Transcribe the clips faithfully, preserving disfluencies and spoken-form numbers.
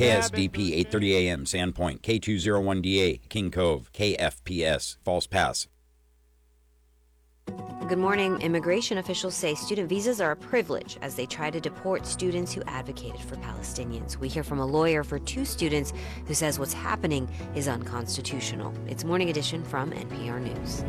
K S D P eight thirty A M, Sandpoint, K two oh one D A, King Cove, K F P S, False Pass. Good morning. Immigration officials say student visas are a privilege as they try to deport students who advocated for Palestinians. We hear from a lawyer for two students who says what's happening is unconstitutional. It's Morning Edition from N P R News.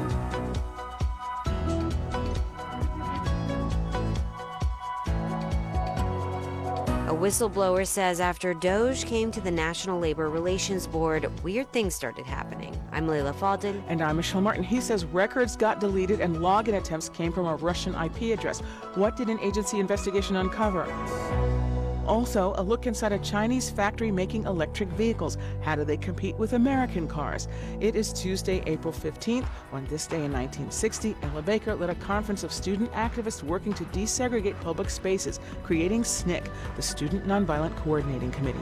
A whistleblower says after DOJ came to the National Labor Relations Board, weird things started happening. I'm Leila Fadel. And I'm Michelle Martin. He says records got deleted and login attempts came from a Russian I P address. What did an agency investigation uncover? Also, a look inside a Chinese factory making electric vehicles. How do they compete with American cars? It is Tuesday, April fifteenth. On this day in nineteen sixty, Ella Baker led a conference of student activists working to desegregate public spaces, creating S N C C, the Student Nonviolent Coordinating Committee.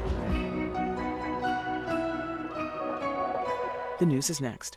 The news is next.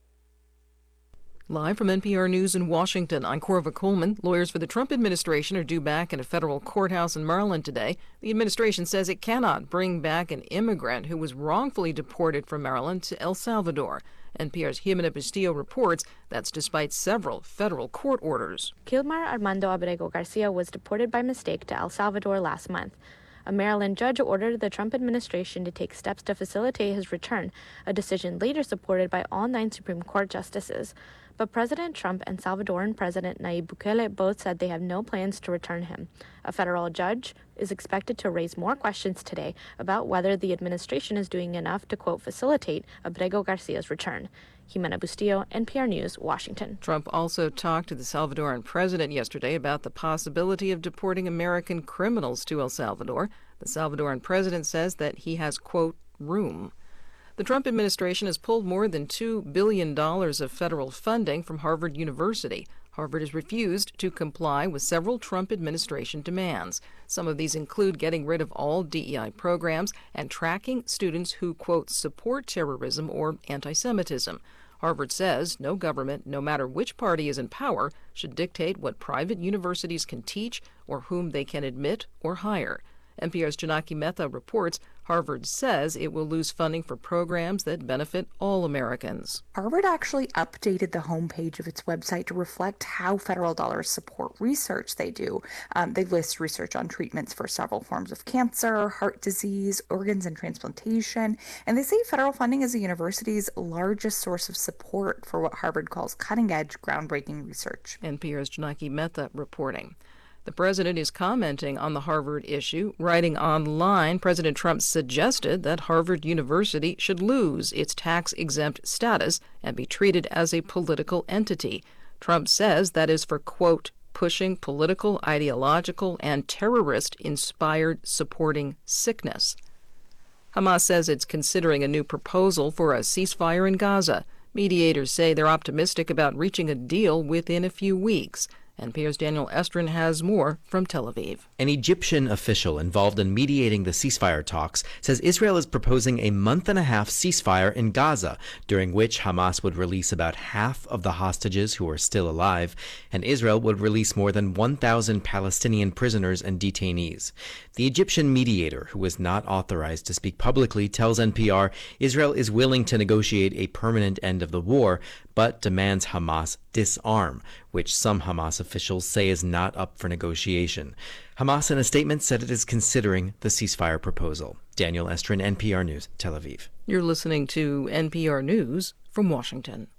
Live from N P R News in Washington, I'm Corva Coleman. Lawyers for the Trump administration are due back in a federal courthouse in Maryland today. The administration says it cannot bring back an immigrant who was wrongfully deported from Maryland to El Salvador. N P R's Jimena Bustillo reports that's despite several federal court orders. Kilmar Armando Abrego Garcia was deported by mistake to El Salvador last month. A Maryland judge ordered the Trump administration to take steps to facilitate his return, a decision later supported by all nine Supreme Court justices. But President Trump and Salvadoran President Nayib Bukele both said they have no plans to return him. A federal judge is expected to raise more questions today about whether the administration is doing enough to, quote, facilitate Abrego Garcia's return. Jimena Bustillo, N P R News, Washington. Trump also talked to the Salvadoran president yesterday about the possibility of deporting American criminals to El Salvador. The Salvadoran president says that he has, quote, room. The Trump administration has pulled more than two billion dollars of federal funding from Harvard University. Harvard has refused to comply with several Trump administration demands. Some of these include getting rid of all D E I programs and tracking students who, quote, support terrorism or anti-Semitism. Harvard says no government, no matter which party is in power, should dictate what private universities can teach or whom they can admit or hire. N P R's Janaki Mehta reports Harvard says it will lose funding for programs that benefit all Americans. Harvard actually updated the homepage of its website to reflect how federal dollars support research they do. Um, they list research on treatments for several forms of cancer, heart disease, organs and transplantation, and they say federal funding is the university's largest source of support for what Harvard calls cutting-edge, groundbreaking research. N P R's Janaki Mehta reporting. The president is commenting on the Harvard issue. Writing online, President Trump suggested that Harvard University should lose its tax-exempt status and be treated as a political entity. Trump says that is for, quote, pushing political, ideological, and terrorist-inspired supporting sickness. Hamas says it's considering a new proposal for a ceasefire in Gaza. Mediators say they're optimistic about reaching a deal within a few weeks. N P R's Daniel Estrin has more from Tel Aviv. An Egyptian official involved in mediating the ceasefire talks says Israel is proposing a month-and-a-half ceasefire in Gaza, during which Hamas would release about half of the hostages who are still alive, and Israel would release more than one thousand Palestinian prisoners and detainees. The Egyptian mediator, who is not authorized to speak publicly, tells N P R Israel is willing to negotiate a permanent end of the war, but demands Hamas disarm, which some Hamas officials say is not up for negotiation. Hamas in a statement said it is considering the ceasefire proposal. Daniel Estrin, N P R News, Tel Aviv. You're listening to N P R News from Washington.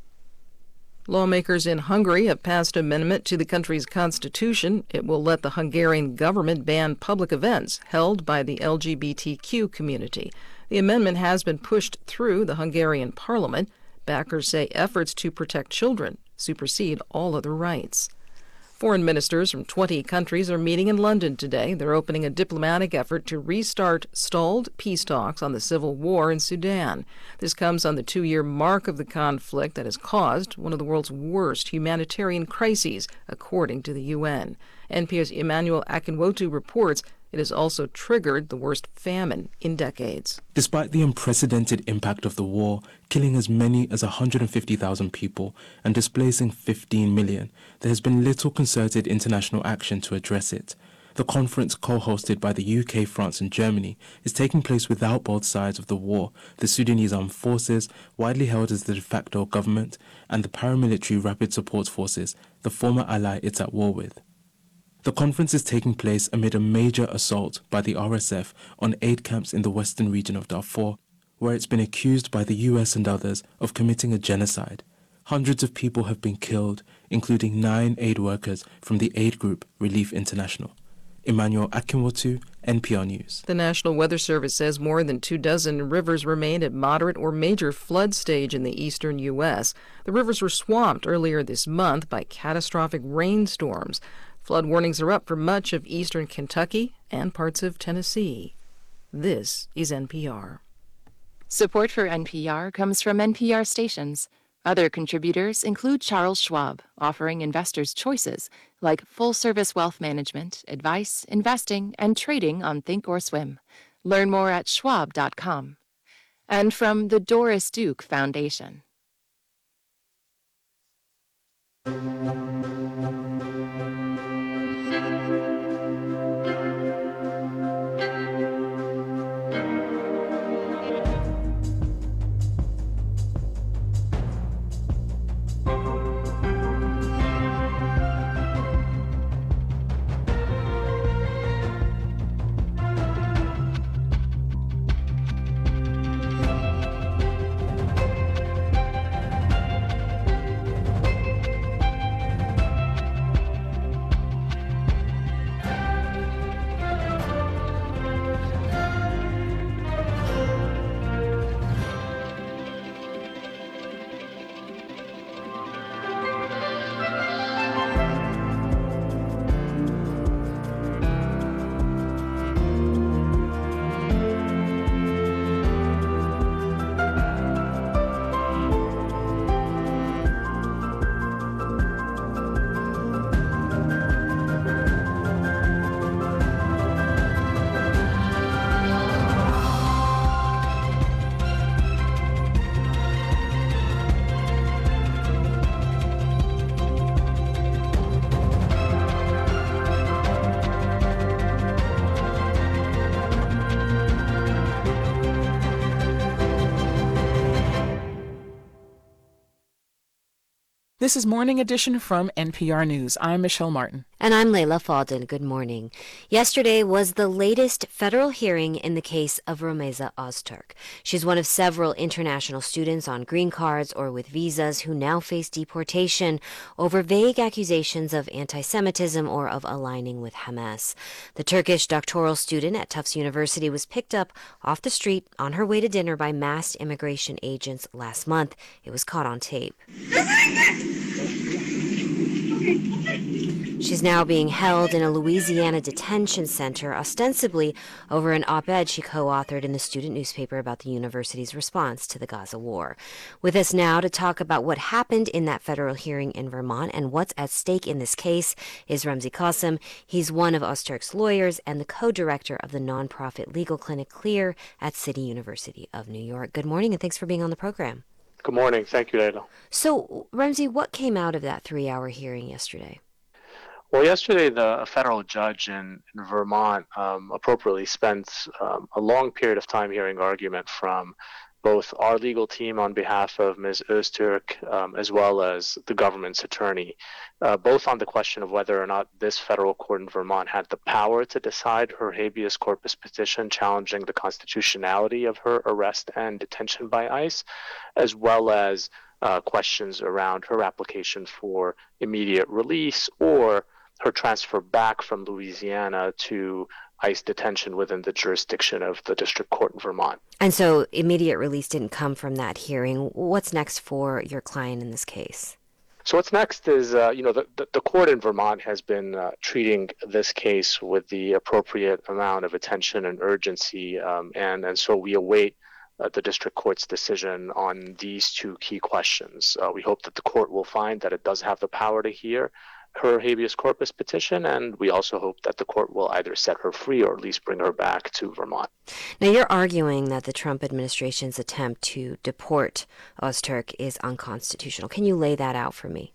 Lawmakers in Hungary have passed an amendment to the country's constitution. It will let the Hungarian government ban public events held by the L G B T Q community. The amendment has been pushed through the Hungarian parliament. Backers say efforts to protect children supersede all other rights. Foreign ministers from twenty countries are meeting in London today. They're opening a diplomatic effort to restart stalled peace talks on the civil war in Sudan. This comes on the two-year mark of the conflict that has caused one of the world's worst humanitarian crises, according to the U N. N P R's Emmanuel Akinwotu reports it has also triggered the worst famine in decades. Despite the unprecedented impact of the war, killing as many as one hundred fifty thousand people and displacing fifteen million, there has been little concerted international action to address it. The conference, co-hosted by the U K, France and Germany, is taking place without both sides of the war, the Sudanese Armed Forces, widely held as the de facto government, and the paramilitary Rapid Support Forces, the former ally it's at war with. The conference is taking place amid a major assault by the R S F on aid camps in the western region of Darfur, where it's been accused by the U S and others of committing a genocide. Hundreds of people have been killed, including nine aid workers from the aid group Relief International. Emmanuel Akinwotu, N P R News. The National Weather Service says more than two dozen rivers remain at moderate or major flood stage in the eastern U S. The rivers were swamped earlier this month by catastrophic rainstorms. Flood warnings are up for much of eastern Kentucky and parts of Tennessee. This is N P R. Support for N P R comes from N P R stations. Other contributors include Charles Schwab, offering investors choices like full-service wealth management, advice, investing, and trading on Thinkorswim. Learn more at schwab dot com. And from the Doris Duke Foundation. This is Morning Edition from N P R News. I'm Michelle Martin. And I'm Layla Faldin. Good morning. Yesterday was the latest federal hearing in the case of Romeza Ozturk. She's one of several international students on green cards or with visas who now face deportation over vague accusations of anti-Semitism or of aligning with Hamas. The Turkish doctoral student at Tufts University was picked up off the street on her way to dinner by masked immigration agents last month. It was caught on tape. She's now being held in a Louisiana detention center, ostensibly over an op-ed she co-authored in the student newspaper about the university's response to the Gaza war. With us now to talk about what happened in that federal hearing in Vermont and what's at stake in this case is Ramzi Qasim. He's one of Ozturk's lawyers and the co-director of the nonprofit legal clinic CLEAR at City University of New York. Good morning, and thanks for being on the program. Good morning. Thank you, Layla. So, Ramzi, what came out of that three-hour hearing yesterday? Well, yesterday, the a federal judge in, in Vermont um, appropriately spent um, a long period of time hearing argument from both our legal team on behalf of Miz Ozturk um, as well as the government's attorney, uh, both on the question of whether or not this federal court in Vermont had the power to decide her habeas corpus petition challenging the constitutionality of her arrest and detention by ICE, as well as uh, questions around her application for immediate release or her transfer back from Louisiana to ICE detention within the jurisdiction of the district court in Vermont. And so immediate release didn't come from that hearing. What's next for your client in this case? So what's next is, uh, you know, the, the, the court in Vermont has been uh, treating this case with the appropriate amount of attention and urgency, um, and, and so we await uh, the district court's decision on these two key questions. Uh, we hope that the court will find that it does have the power to hear her habeas corpus petition, and we also hope that the court will either set her free or at least bring her back to Vermont. Now, you're arguing that the Trump administration's attempt to deport Ozturk is unconstitutional. Can you lay that out for me?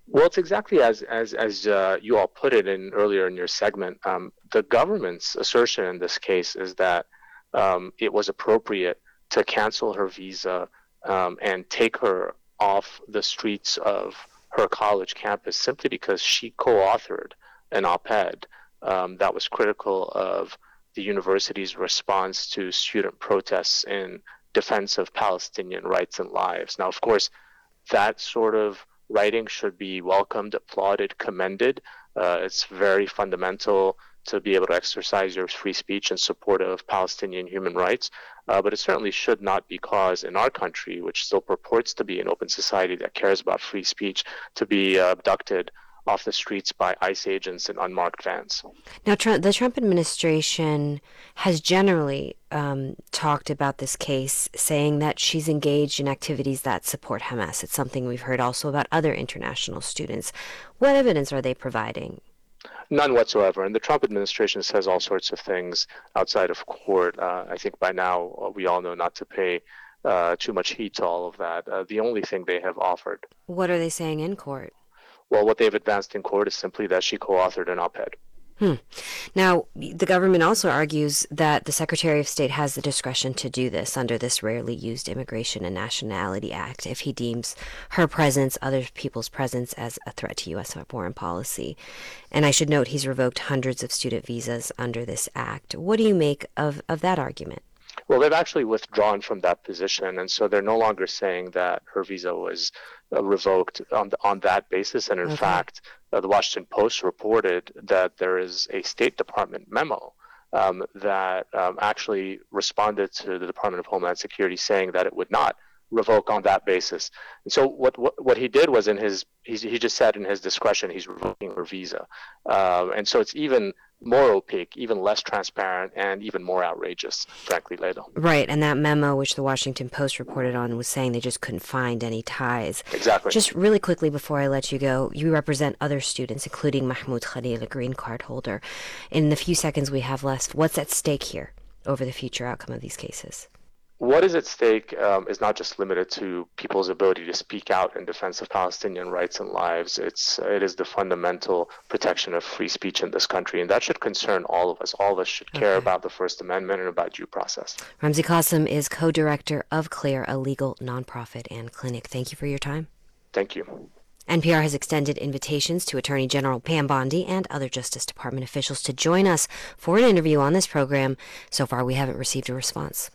Well, it's exactly as as as uh, you all put it in earlier in your segment. Um, the government's assertion in this case is that um, it was appropriate to cancel her visa um, and take her off the streets of her college campus simply because she co-authored an op-ed um, that was critical of the university's response to student protests in defense of Palestinian rights and lives. Now, of course, that sort of writing should be welcomed, applauded, commended. Uh, it's very fundamental to be able to exercise your free speech in support of Palestinian human rights. Uh, but it certainly should not be cause in our country, which still purports to be an open society that cares about free speech, to be uh, abducted off the streets by ICE agents in unmarked vans. Now, Trump, the Trump administration has generally um, talked about this case, saying that she's engaged in activities that support Hamas. It's something we've heard also about other international students. What evidence are they providing? None whatsoever. And the Trump administration says all sorts of things outside of court. Uh, I think by now we all know not to pay uh, too much heed to all of that. Uh, the only thing they have offered. What are they saying in court? Well, what they've advanced in court is simply that she co-authored an op-ed. Hmm. Now, the government also argues that the Secretary of State has the discretion to do this under this rarely used Immigration and Nationality Act if he deems her presence, other people's presence, as a threat to U S foreign policy. And I should note he's revoked hundreds of student visas under this act. What do you make of, of that argument? Well, they've actually withdrawn from that position, and so they're no longer saying that her visa was uh, revoked on the, on that basis. And in Okay. fact, uh, the Washington Post reported that there is a State Department memo um, that um, actually responded to the Department of Homeland Security saying that it would not revoke on that basis. And so what what, what he did was in his, he's, he just said in his discretion he's revoking her visa. Um, and so it's even more opaque, even less transparent, and even more outrageous, frankly, Leila. Right, and that memo, which the Washington Post reported on, was saying they just couldn't find any ties. Exactly. Just really quickly before I let you go, you represent other students, including Mahmoud Khalil, a green card holder. In the few seconds we have left, what's at stake here over the future outcome of these cases? What is at stake um, is not just limited to people's ability to speak out in defense of Palestinian rights and lives. It's it is the fundamental protection of free speech in this country, and that should concern all of us. All of us should care Okay. about the First Amendment and about due process. Ramzi Qasim is co-director of CLEAR, a legal nonprofit and clinic. Thank you for your time. Thank you. N P R has extended invitations to Attorney General Pam Bondi and other Justice Department officials to join us for an interview on this program. So far, we haven't received a response.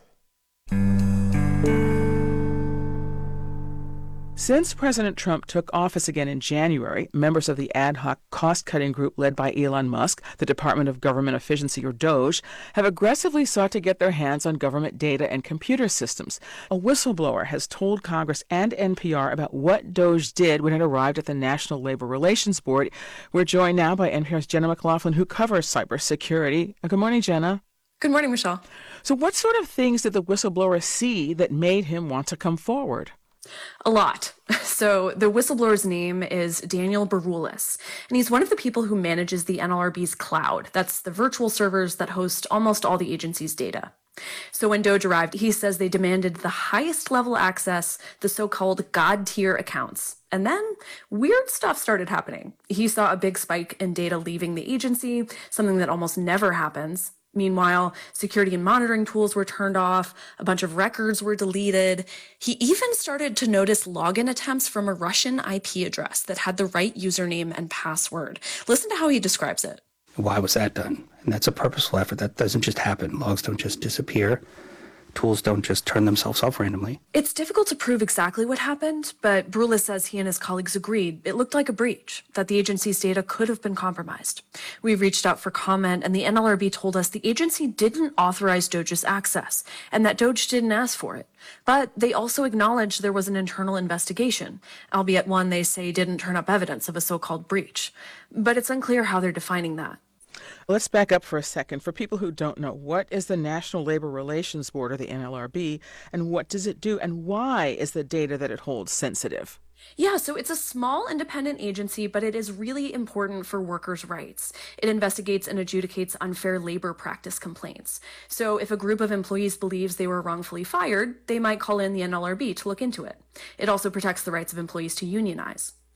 Since President Trump took office again in January, members of the ad hoc cost-cutting group led by Elon Musk, the Department of Government Efficiency, or DOGE, have aggressively sought to get their hands on government data and computer systems. A whistleblower has told Congress and N P R about what DOGE did when it arrived at the National Labor Relations Board. We're joined now by N P R's Jenna McLaughlin, who covers cybersecurity. Good morning, Jenna. Good morning, Michelle. So what sort of things did the whistleblower see that made him want to come forward? A lot. So the whistleblower's name is Daniel Baroulis, and he's one of the people who manages the N L R B's cloud. That's the virtual servers that host almost all the agency's data. So when DOGE arrived, he says they demanded the highest level access, the so-called God tier accounts. And then weird stuff started happening. He saw a big spike in data leaving the agency, something that almost never happens. Meanwhile, security and monitoring tools were turned off, a bunch of records were deleted. He even started to notice login attempts from a Russian I P address that had the right username and password. Listen to how he describes it. Why was that done? And that's a purposeful effort. That doesn't just happen. Logs don't just disappear. Tools don't just turn themselves off randomly. It's difficult to prove exactly what happened, but Baroulis says he and his colleagues agreed it looked like a breach, that the agency's data could have been compromised. We reached out for comment, and the N L R B told us the agency didn't authorize DOGE's access, and that DOGE didn't ask for it. But they also acknowledged there was an internal investigation, albeit one they say didn't turn up evidence of a so-called breach. But it's unclear how they're defining that. Let's back up for a second. For people who don't know, what is the National Labor Relations Board, or the N L R B, and what does it do, and why is the data that it holds sensitive? Yeah, so it's a small independent agency, but it is really important for workers' rights. It investigates and adjudicates unfair labor practice complaints. So if a group of employees believes they were wrongfully fired, they might call in the N L R B to look into it. It also protects the rights of employees to unionize.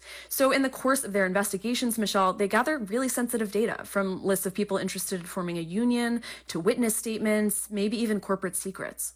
So in the course of their investigations, Michelle, they gathered really sensitive data from lists of people interested in forming a union to witness statements, maybe even corporate secrets.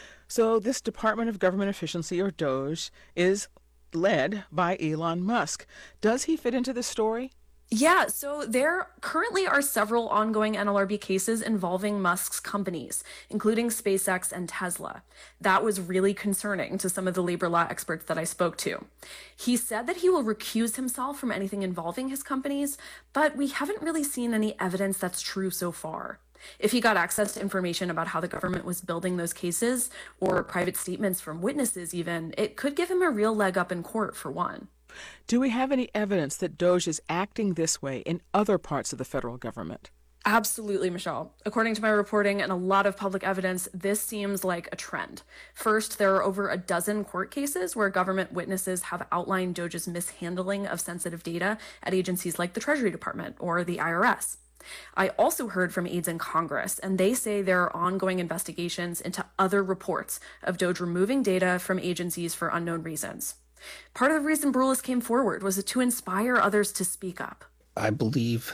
So this Department of Government Efficiency, or DOGE, is led by Elon Musk. Does he fit into this story? Yeah, so there currently are several ongoing N L R B cases involving Musk's companies, including SpaceX and Tesla. That was really concerning to some of the labor law experts that I spoke to. He said that he will recuse himself from anything involving his companies, but we haven't really seen any evidence that's true so far. If he got access to information about how the government was building those cases, or private statements from witnesses even, it could give him a real leg up in court, for one. Do we have any evidence that DOGE is acting this way in other parts of the federal government? Absolutely, Michelle. According to my reporting and a lot of public evidence, this seems like a trend. First, there are over a dozen court cases where government witnesses have outlined DOGE's mishandling of sensitive data at agencies like the Treasury Department or the I R S. I also heard from aides in Congress, and they say there are ongoing investigations into other reports of DOGE removing data from agencies for unknown reasons. Part of the reason Baroulis came forward was to inspire others to speak up. I believe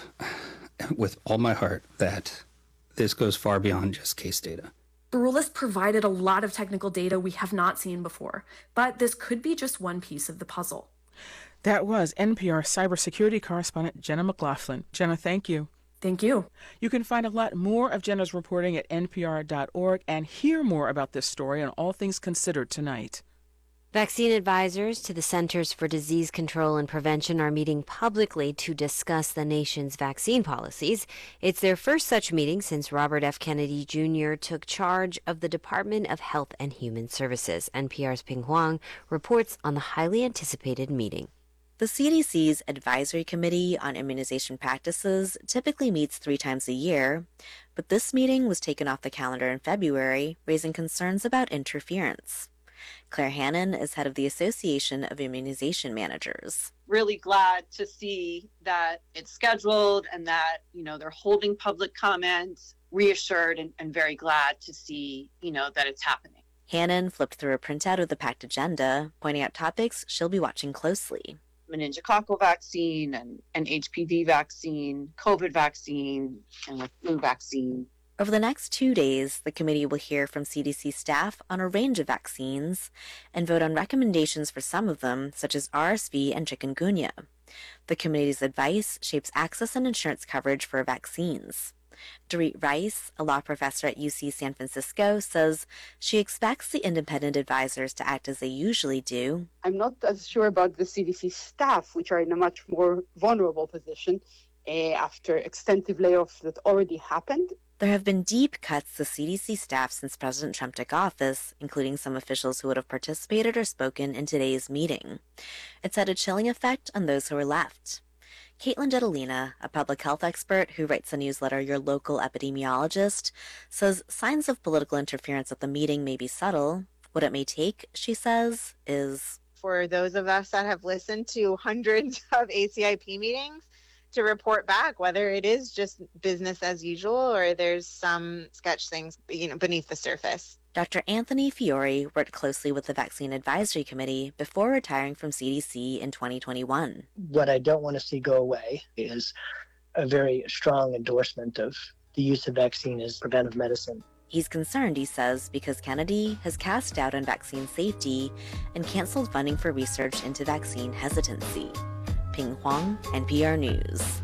with all my heart that this goes far beyond just case data. Baroulis provided a lot of technical data we have not seen before, but this could be just one piece of the puzzle. That was N P R cybersecurity correspondent Jenna McLaughlin. Jenna, thank you. Thank you. You can find a lot more of Jenna's reporting at N P R dot org and hear more about this story on All Things Considered tonight. Vaccine advisors to the Centers for Disease Control and Prevention are meeting publicly to discuss the nation's vaccine policies. It's their first such meeting since Robert F. Kennedy Junior took charge of the Department of Health and Human Services. N P R's Ping Huang reports on the highly anticipated meeting. The C D C's Advisory Committee on Immunization Practices typically meets three times a year, but this meeting was taken off the calendar in February, raising concerns about interference. Claire Hannon is head of the Association of Immunization Managers. Really glad to see that it's scheduled and that, you know, they're holding public comment, reassured and, and very glad to see, you know, that it's happening. Hannon flipped through a printout of the packed agenda, pointing out topics she'll be watching closely. Meningococcal vaccine and an H P V vaccine, COVID vaccine, and a flu vaccine. Over the next two days, the committee will hear from C D C staff on a range of vaccines and vote on recommendations for some of them, such as R S V and chikungunya. The committee's advice shapes access and insurance coverage for vaccines. Dorit Rice, a law professor at U C San Francisco, says she expects the independent advisors to act as they usually do. I'm not as sure about the C D C staff, which are in a much more vulnerable position uh, after extensive layoffs that already happened. There have been deep cuts to C D C staff since President Trump took office, including some officials who would have participated or spoken in today's meeting. It's had a chilling effect on those who are left. Caitlin Jetelina, a public health expert who writes the newsletter Your Local Epidemiologist, says signs of political interference at the meeting may be subtle. What it may take, she says, is... for those of us that have listened to hundreds of A C I P meetings, to report back whether it is just business as usual or there's some sketch things, you know, beneath the surface. Doctor Anthony Fiore worked closely with the Vaccine Advisory Committee before retiring from C D C in twenty twenty-one. What I don't want to see go away is a very strong endorsement of the use of vaccine as preventive medicine. He's concerned, he says, because Kennedy has cast doubt on vaccine safety and canceled funding for research into vaccine hesitancy. Ping Huang, N P R News.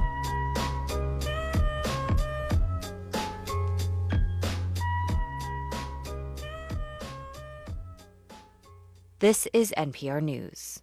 This is N P R News.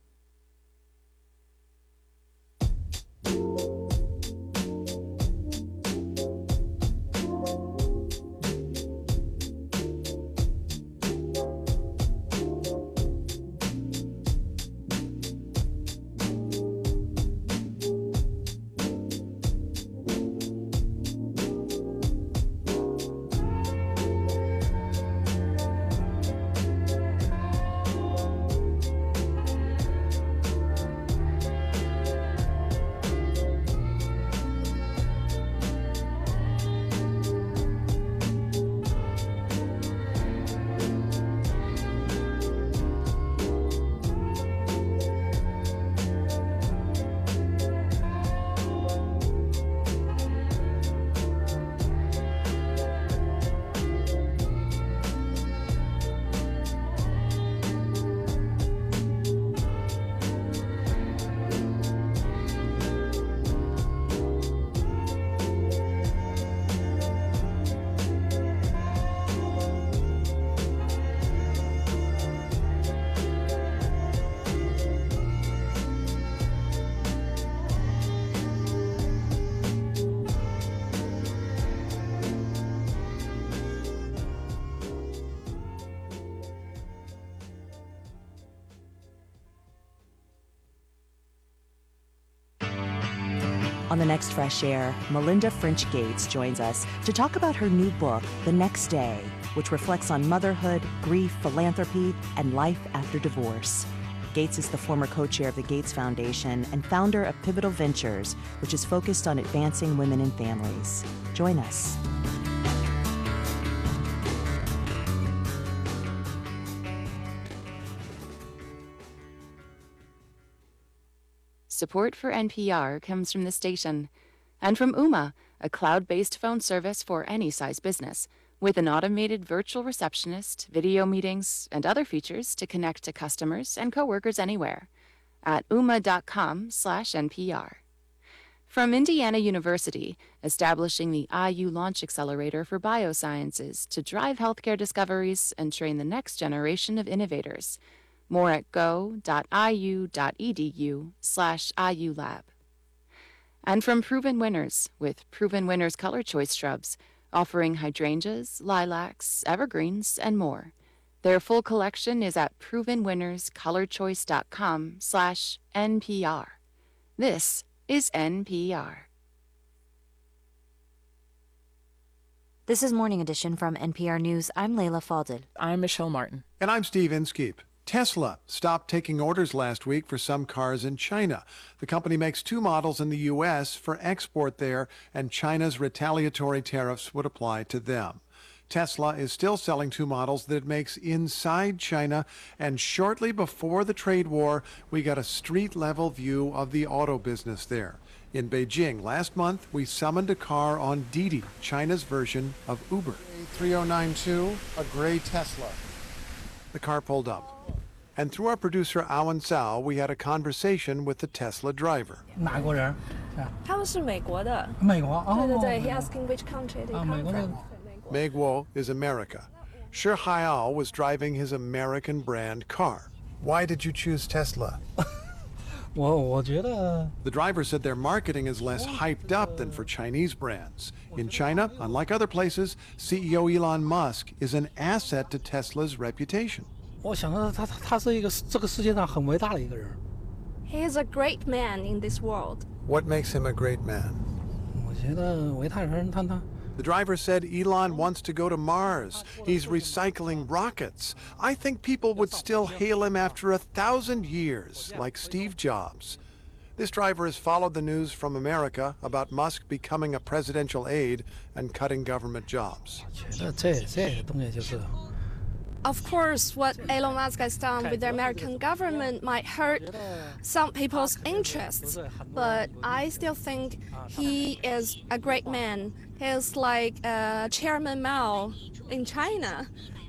On the next Fresh Air, Melinda French Gates joins us to talk about her new book, The Next Day, which reflects on motherhood, grief, philanthropy, and life after divorce. Gates is the former co-chair of the Gates Foundation and founder of Pivotal Ventures, which is focused on advancing women and families. Join us. Support for N P R comes from the station and from Ooma, a cloud-based phone service for any size business, with an automated virtual receptionist, video meetings, and other features to connect to customers and coworkers anywhere at ooma.com slash NPR. From Indiana University, establishing the I U Launch Accelerator for Biosciences to drive healthcare discoveries and train the next generation of innovators. More at go.iu.edu slash IULab. And from Proven Winners, with Proven Winners Color Choice Shrubs, offering hydrangeas, lilacs, evergreens, and more. Their full collection is at provenwinnerscolorchoice.com slash NPR. This is N P R. This is Morning Edition from N P R News. I'm Layla Fadel. I'm Michelle Martin. And I'm Steve Inskeep. Tesla stopped taking orders last week for some cars in China. The company makes two models in the U S for export there, and China's retaliatory tariffs would apply to them. Tesla is still selling two models that it makes inside China, and shortly before the trade war, we got a street-level view of the auto business there. In Beijing last month, we summoned a car on Didi, China's version of Uber. three oh nine two, a gray Tesla. The car pulled up. And through our producer, Alan Cao, we had a conversation with the Tesla driver. 哪国人？ 他们是美国的。 美国哦。 对对对 He asking which country they come from. Meiguo is America. Shi Haiao was driving his American brand car. Why did you choose Tesla? 我我觉得 The driver said their marketing is less hyped up than for Chinese brands. In China, unlike other places, C E O Elon Musk is an asset to Tesla's reputation. 我想到他他他是一个这个世界上很伟大的一个人。 He is a great man in this world. What makes him a great man? 我觉得伟大人他他。 The driver said Elon wants to go to Mars. He's recycling rockets. I think people would still hail him after a thousand years, like Steve Jobs. This driver has followed the news from America about Musk becoming a presidential aide and cutting government jobs. 觉得这这东西就是。 Of course, what Elon Musk has done with the American government might hurt some people's interests, but I still think he is a great man. He's like uh, Chairman Mao in China,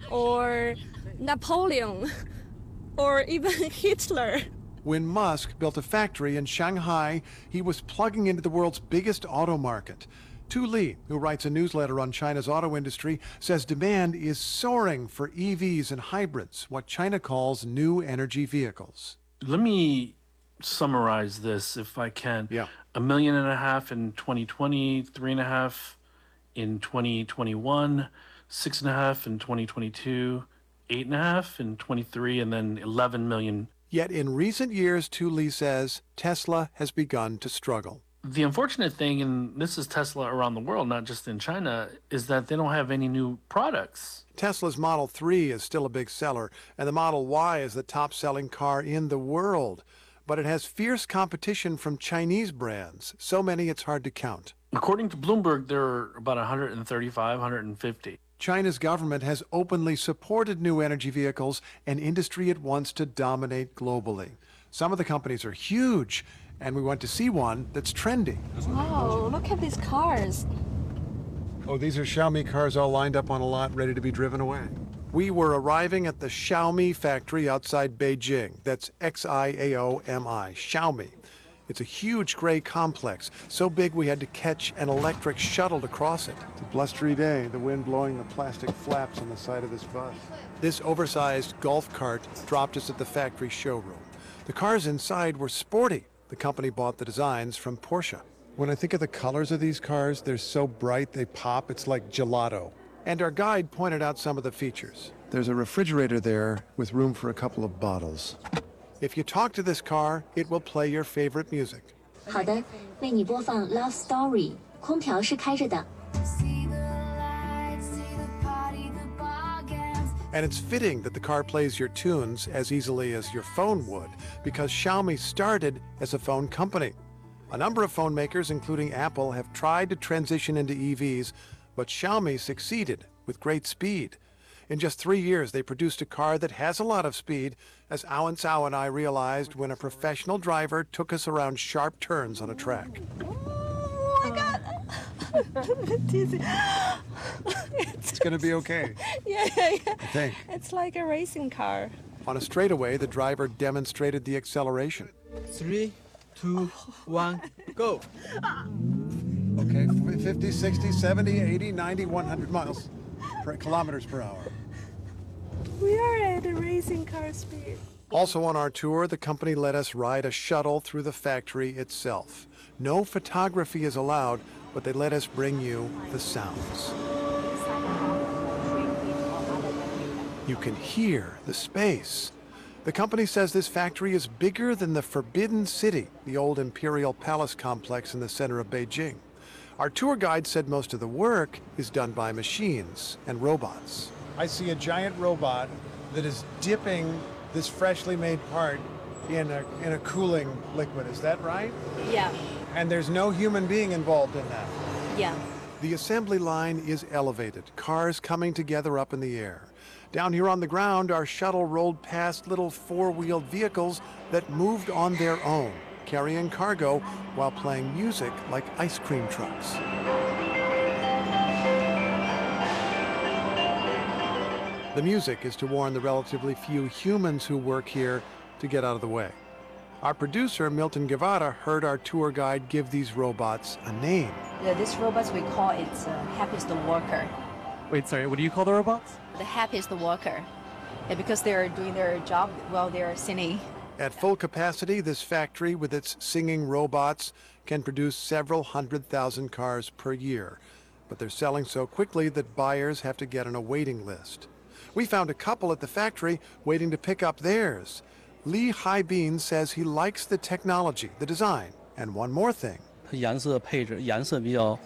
or Napoleon, or even Hitler. When Musk built a factory in Shanghai, he was plugging into the world's biggest auto market. Tu Li, who writes a newsletter on China's auto industry, says demand is soaring for E Vs and hybrids, what China calls new energy vehicles. Let me summarize this if I can. Yeah. A million and a half in twenty twenty, three and a half in twenty twenty-one, six and a half in twenty twenty-two, eight and a half in twenty-three, and then eleven million. Yet in recent years, Tu Li says, Tesla has begun to struggle. The unfortunate thing, and this is Tesla around the world, not just in China, is that they don't have any new products. Tesla's Model three is still a big seller, and the Model Y is the top-selling car in the world. But it has fierce competition from Chinese brands, so many it's hard to count. According to Bloomberg, there are about one hundred thirty-five, one hundred fifty. China's government has openly supported new energy vehicles, an industry it wants to dominate globally. Some of the companies are huge, and we went to see one that's trending. Wow, look at these cars. Oh, these are Xiaomi cars all lined up on a lot, ready to be driven away. We were arriving at the Xiaomi factory outside Beijing. That's X I A O M I, Xiaomi. It's a huge gray complex, so big we had to catch an electric shuttle to cross it. It's a blustery day, the wind blowing the plastic flaps on the side of this bus. This oversized golf cart dropped us at the factory showroom. The cars inside were sporty. The company bought the designs from Porsche. When I think of the colors of these cars, they're so bright they pop, it's like gelato. And our guide pointed out some of the features. There's a refrigerator there with room for a couple of bottles. If you talk to this car, it will play your favorite music. 好的，为你播放 Love Story， 空调是开着的。 And it's fitting that the car plays your tunes as easily as your phone would, because Xiaomi started as a phone company. A number of phone makers, including Apple, have tried to transition into E Vs, but Xiaomi succeeded with great speed. In just three years, they produced a car that has a lot of speed, as Alan Tsao and I realized when a professional driver took us around sharp turns on a track. Oh my God. It's going to be okay. Yeah, yeah, yeah. I think. It's like a racing car. On a straightaway, the driver demonstrated the acceleration. Three, two, one, go. Okay, fifty, sixty, seventy, eighty, ninety, one hundred miles per kilometers per hour. We are at a racing car speed. Also on our tour, the company let us ride a shuttle through the factory itself. No photography is allowed, but they let us bring you the sounds. You can hear the space. The company says this factory is bigger than the Forbidden City, the old imperial palace complex in the center of Beijing. Our tour guide said most of the work is done by machines and robots. I see a giant robot that is dipping this freshly made part in a, in a cooling liquid. Is that right? Yeah. And there's no human being involved in that. Yeah. The assembly line is elevated, cars coming together up in the air. Down here on the ground, our shuttle rolled past little four-wheeled vehicles that moved on their own, carrying cargo while playing music like ice cream trucks. The music is to warn the relatively few humans who work here to get out of the way. Our producer, Milton Guevara, heard our tour guide give these robots a name. Yeah, these robots, we call it uh, happiest worker. Wait, sorry, what do you call the robots? The happiest worker. Yeah, because they're doing their job while they're singing. At full capacity, this factory with its singing robots can produce several hundred thousand cars per year. But they're selling so quickly that buyers have to get on a waiting list. We found a couple at the factory waiting to pick up theirs. Lee Haibin says he likes the technology, the design, and one more thing. The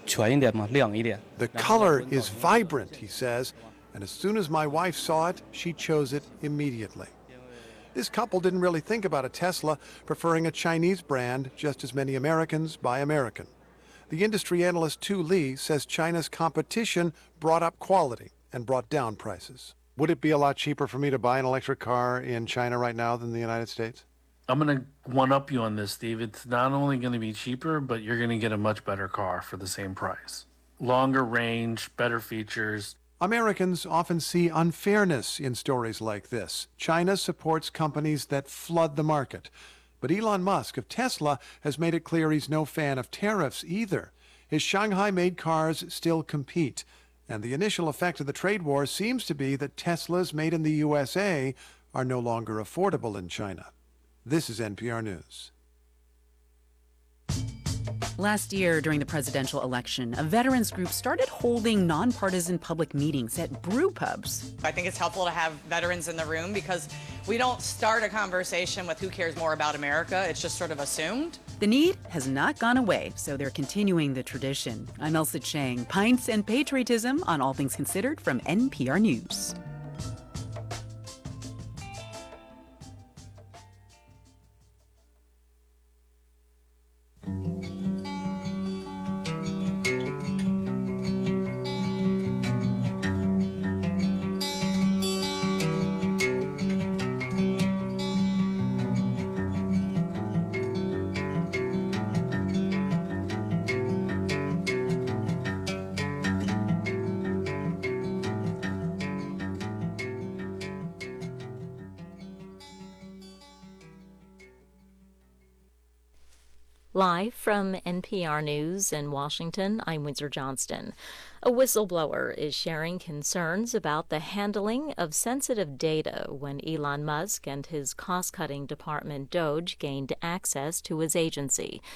color is vibrant, he says, and as soon as my wife saw it, she chose it immediately. This couple didn't really think about a Tesla, preferring a Chinese brand just as many Americans buy American. The industry analyst Tu Li says China's competition brought up quality and brought down prices. Would it be a lot cheaper for me to buy an electric car in China right now than the United States? I'm going to one up you on this, Steve. It's not only going to be cheaper, but you're going to get a much better car for the same price. Longer range, better features. Americans often see unfairness in stories like this. China supports companies that flood the market. But Elon Musk of Tesla has made it clear he's no fan of tariffs either. His Shanghai-made cars still compete. And the initial effect of the trade war seems to be that Teslas made in the U S A are no longer affordable in China. This is N P R News. Last year, during the presidential election, a veterans group started holding nonpartisan public meetings at brew pubs. I think it's helpful to have veterans in the room because we don't start a conversation with who cares more about America. It's just sort of assumed. The need has not gone away, so they're continuing the tradition. I'm Elsa Chang, Pints and Patriotism on All Things Considered from N P R News. Live from N P R News in Washington, I'm Windsor Johnston. A whistleblower is sharing concerns about the handling of sensitive data when Elon Musk and his cost-cutting department DOGE gained access to his agency.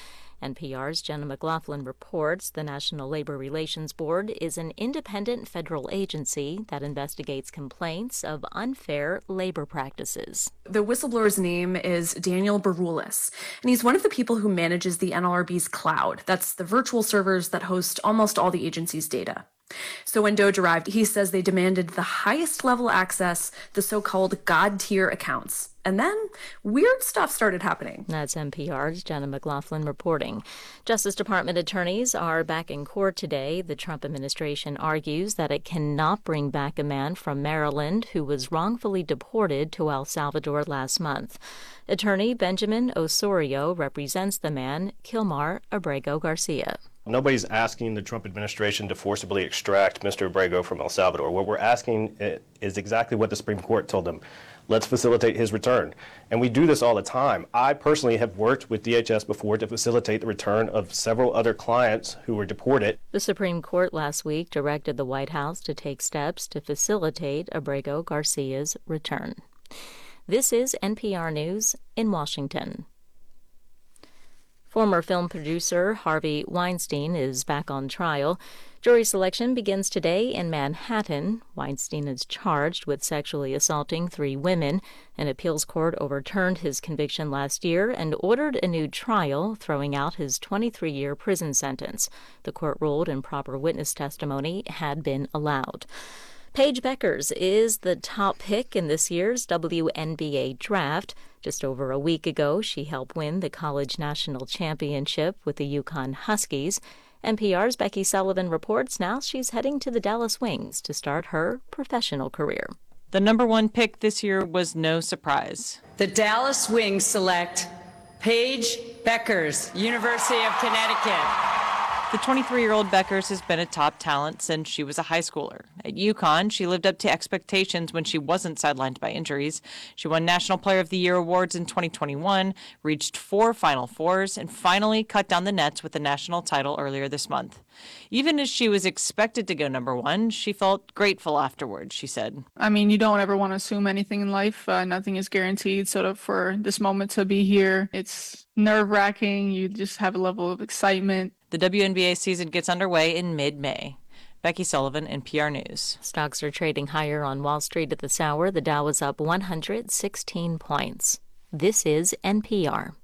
N P R's Jenna McLaughlin reports the National Labor Relations Board is an independent federal agency that investigates complaints of unfair labor practices. The whistleblower's name is Daniel Baroulis, and he's one of the people who manages the N L R B's cloud. That's the virtual servers that host almost all the agency's data. So when Doge arrived, he says they demanded the highest level access, the so-called God tier accounts. And then weird stuff started happening. That's N P R's Jenna McLaughlin reporting. Justice Department attorneys are back in court today. The Trump administration argues that it cannot bring back a man from Maryland who was wrongfully deported to El Salvador last month. Attorney Benjamin Osorio represents the man, Kilmar Abrego Garcia. Nobody's asking the Trump administration to forcibly extract Mister Abrego from El Salvador. What we're asking is exactly what the Supreme Court told them. Let's facilitate his return. And we do this all the time. I personally have worked with D H S before to facilitate the return of several other clients who were deported. The Supreme Court last week directed the White House to take steps to facilitate Abrego Garcia's return. This is N P R News in Washington. Former film producer Harvey Weinstein is back on trial. Jury selection begins today in Manhattan. Weinstein is charged with sexually assaulting three women. An appeals court overturned his conviction last year and ordered a new trial, throwing out his twenty-three-year prison sentence. The court ruled improper witness testimony had been allowed. Paige Beckers is the top pick in this year's W N B A draft. Just over a week ago, she helped win the college national championship with the UConn Huskies. N P R's Becky Sullivan reports now she's heading to the Dallas Wings to start her professional career. The number one pick this year was no surprise. The Dallas Wings select Paige Beckers, University of Connecticut. The twenty-three-year-old Beckers has been a top talent since she was a high schooler. At UConn, she lived up to expectations when she wasn't sidelined by injuries. She won National Player of the Year awards in twenty twenty-one, reached four Final Fours, and finally cut down the nets with the national title earlier this month. Even as she was expected to go number one, she felt grateful afterwards, she said. I mean, you don't ever want to assume anything in life. Uh, nothing is guaranteed. Sort of for this moment to be here, it's nerve-wracking. You just have a level of excitement. The W N B A season gets underway in mid-May. Becky Sullivan, N P R News. Stocks are trading higher on Wall Street at this hour. The Dow is up one hundred sixteen points. This is N P R.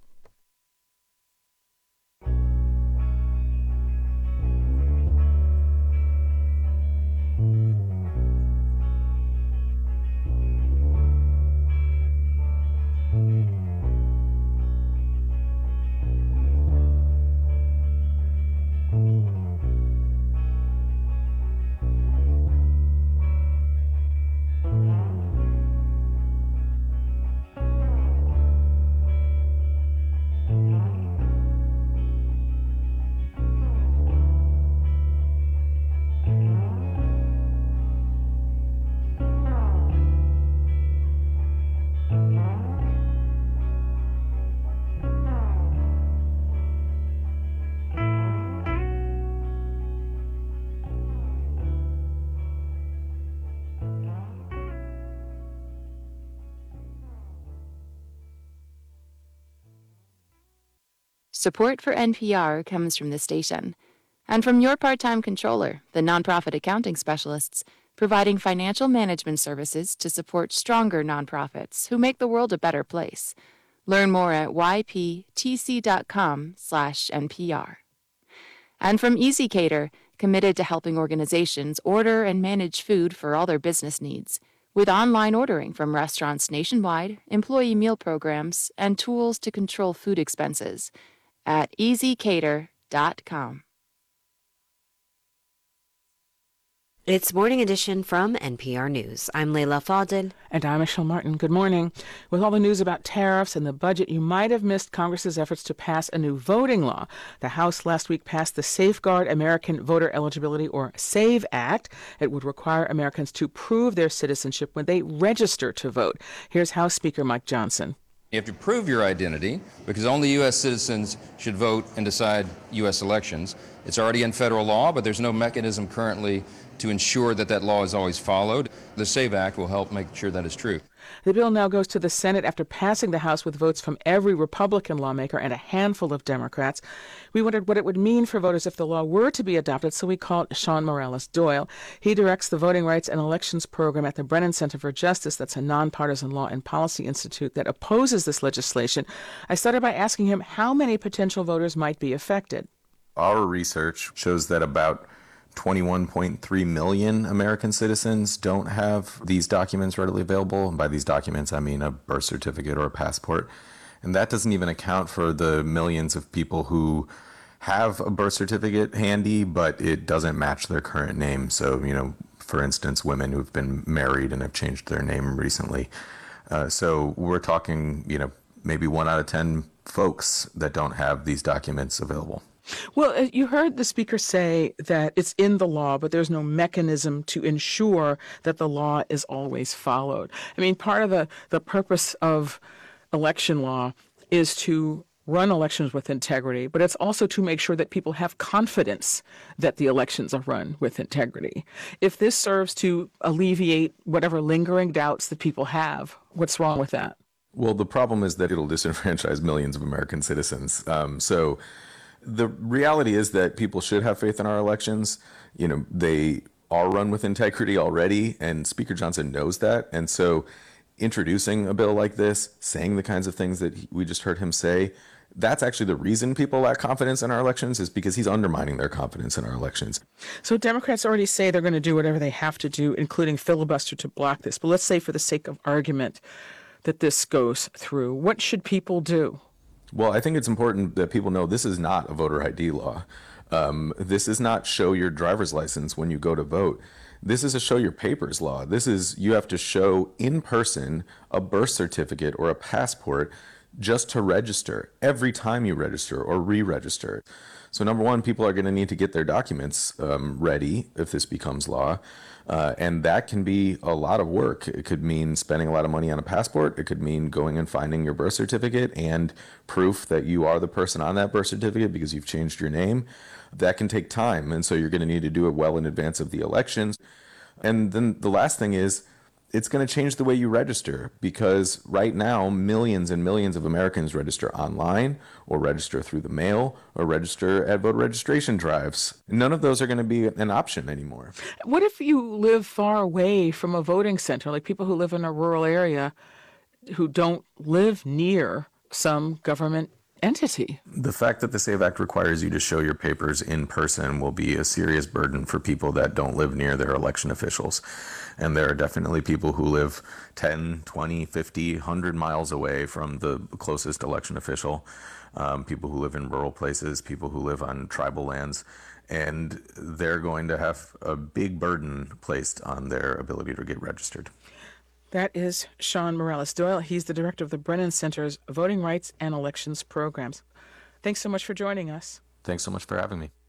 Support for N P R comes from the station and from your part-time controller, the nonprofit accounting specialists, providing financial management services to support stronger nonprofits who make the world a better place. Learn more at y p t c dot com slash N P R. And from EasyCater, committed to helping organizations order and manage food for all their business needs, with online ordering from restaurants nationwide, employee meal programs, and tools to control food expenses at easy cater dot com. It's Morning Edition from N P R News. I'm Leila Fadel. And I'm Michelle Martin. Good morning. With all the news about tariffs and the budget, you might have missed Congress's efforts to pass a new voting law. The House last week passed the Safeguard American Voter Eligibility, or SAVE Act. It would require Americans to prove their citizenship when they register to vote. Here's House Speaker Mike Johnson. You have to prove your identity because only U S citizens should vote and decide U S elections. It's already in federal law, but there's no mechanism currently to ensure that that law is always followed. The SAVE Act will help make sure that is true. The bill now goes to the Senate after passing the House with votes from every Republican lawmaker and a handful of Democrats. We wondered what it would mean for voters if the law were to be adopted, so we called Sean Morales Doyle. He directs the Voting Rights and Elections Program at the Brennan Center for Justice. That's a nonpartisan law and policy institute that opposes this legislation. I started by asking him how many potential voters might be affected. Our research shows that about twenty-one point three million American citizens don't have these documents readily available. And by these documents, I mean a birth certificate or a passport. And that doesn't even account for the millions of people who have a birth certificate handy, but it doesn't match their current name. So, you know, for instance, women who've been married and have changed their name recently. Uh, so we're talking, you know, maybe one out of ten folks that don't have these documents available. Well, you heard the speaker say that it's in the law, but there's no mechanism to ensure that the law is always followed. I mean, part of the, the purpose of election law is to run elections with integrity, but it's also to make sure that people have confidence that the elections are run with integrity. If this serves to alleviate whatever lingering doubts that people have, what's wrong with that? Well, the problem is that it'll disenfranchise millions of American citizens. Um, so the reality is that people should have faith in our elections. You know, they are run with integrity already, and Speaker Johnson knows that. And so introducing a bill like this, saying the kinds of things that he, we just heard him say, that's actually the reason people lack confidence in our elections, is because he's undermining their confidence in our elections. So Democrats already say they're going to do whatever they have to do, including filibuster, to block this. But let's say, for the sake of argument, that this goes through. What should people do? Well, I think it's important that people know this is not a voter I D law. Um, this is not show your driver's license when you go to vote. This is a show your papers law. This is, you have to show in person a birth certificate or a passport just to register every time you register or re-register. So number one, people are going to need to get their documents um, ready if this becomes law. Uh, and that can be a lot of work. It could mean spending a lot of money on a passport. It could mean going and finding your birth certificate and proof that you are the person on that birth certificate because you've changed your name. That can take time. And so you're going to need to do it well in advance of the elections. And then the last thing is, it's going to change the way you register, because right now, millions and millions of Americans register online or register through the mail or register at voter registration drives. None of those are going to be an option anymore. What if you live far away from a voting center, like people who live in a rural area who don't live near some government entity? The fact that the SAVE Act requires you to show your papers in person will be a serious burden for people that don't live near their election officials. And there are definitely people who live ten, twenty, fifty, one hundred miles away from the closest election official, um, people who live in rural places, people who live on tribal lands, and they're going to have a big burden placed on their ability to get registered. That is Sean Morales Doyle. He's the director of the Brennan Center's Voting Rights and Elections Programs. Thanks so much for joining us. Thanks so much for having me.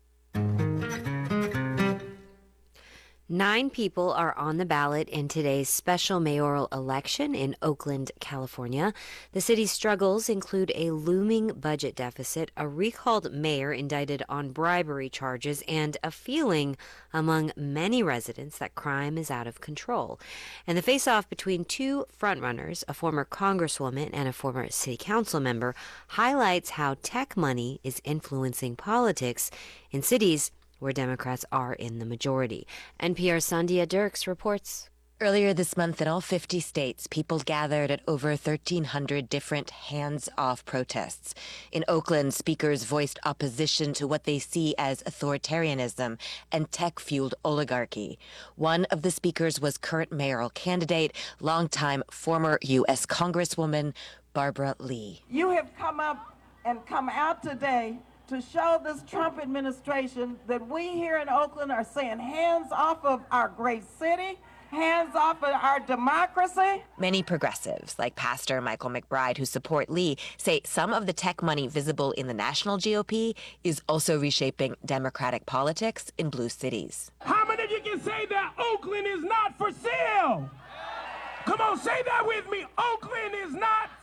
Nine people are on the ballot in today's special mayoral election in Oakland, California. The city's struggles include a looming budget deficit, a recalled mayor indicted on bribery charges, and a feeling among many residents that crime is out of control. And the face-off between two frontrunners, a former congresswoman and a former city council member, highlights how tech money is influencing politics in cities where Democrats are in the majority. N P R's Sandhya Dirks reports. Earlier this month in all fifty states, people gathered at over thirteen hundred different hands-off protests. In Oakland, speakers voiced opposition to what they see as authoritarianism and tech-fueled oligarchy. One of the speakers was current mayoral candidate, longtime former U S Congresswoman Barbara Lee. You have come up and come out today to show this Trump administration that we here in Oakland are saying hands off of our great city, hands off of our democracy. Many progressives, like Pastor Michael McBride, who support Lee, say some of the tech money visible in the national G O P is also reshaping Democratic politics in blue cities. How many of you can say that Oakland is not for sale? Come on, say that with me. Oakland is not for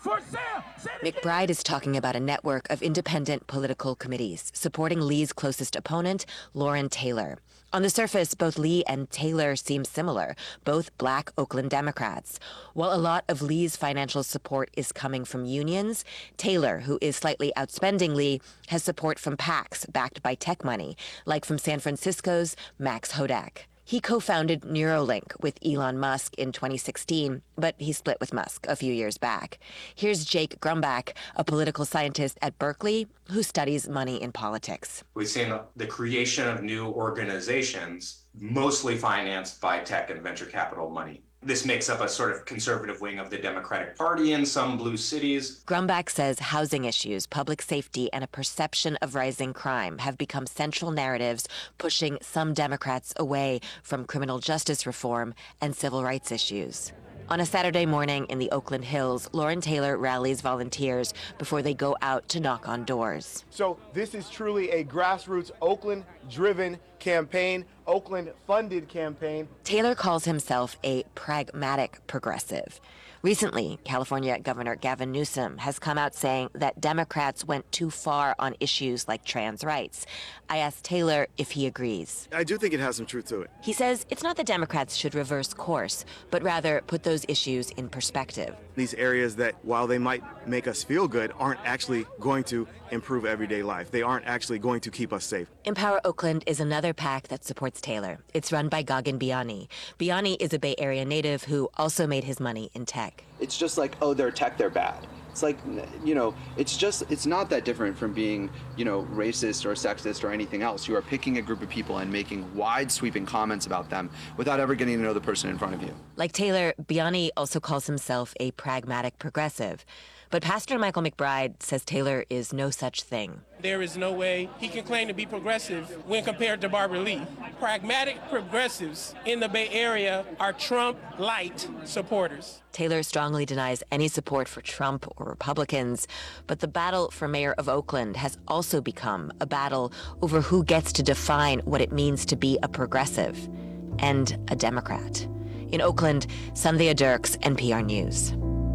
for sale. McBride is talking about a network of independent political committees supporting Lee's closest opponent, Lauren Taylor. On the surface, both Lee and Taylor seem similar, both black Oakland Democrats. While a lot of Lee's financial support is coming from unions, Taylor, who is slightly outspending Lee, has support from PACs backed by tech money, like from San Francisco's Max Hodak. He co-founded Neuralink with Elon Musk in twenty sixteen, but he split with Musk a few years back. Here's Jake Grumbach, a political scientist at Berkeley who studies money in politics. We've seen the creation of new organizations, mostly financed by tech and venture capital money. This makes up a sort of conservative wing of the Democratic Party in some blue cities. Grumbach says housing issues, public safety, and a perception of rising crime have become central narratives pushing some Democrats away from criminal justice reform and civil rights issues. On a Saturday morning in the Oakland Hills, Lauren Taylor rallies volunteers before they go out to knock on doors. So this is truly a grassroots Oakland-driven campaign, Oakland-funded campaign. Taylor calls himself a pragmatic progressive. Recently, California Governor Gavin Newsom has come out saying that Democrats went too far on issues like trans rights. I asked Taylor if he agrees. I do think it has some truth to it. He says it's not that Democrats should reverse course, but rather put those issues in perspective. These areas that, while they might make us feel good, aren't actually going to improve everyday life. They aren't actually going to keep us safe. Empower Oakland is another PAC that supports Taylor. It's run by Gagan Biani. Biani is a Bay Area native who also made his money in tech. It's just like, oh, they're tech, they're bad. It's like, you know, it's just, it's not that different from being, you know, racist or sexist or anything else. You are picking a group of people and making wide sweeping comments about them without ever getting to know the person in front of you. Like Taylor, Biani also calls himself a pragmatic progressive. But Pastor Michael McBride says Taylor is no such thing. There is no way he can claim to be progressive when compared to Barbara Lee. Pragmatic progressives in the Bay Area are Trump-light supporters. Taylor strongly denies any support for Trump or Republicans, but the battle for mayor of Oakland has also become a battle over who gets to define what it means to be a progressive and a Democrat. In Oakland, Sandhya Dirks, N P R News.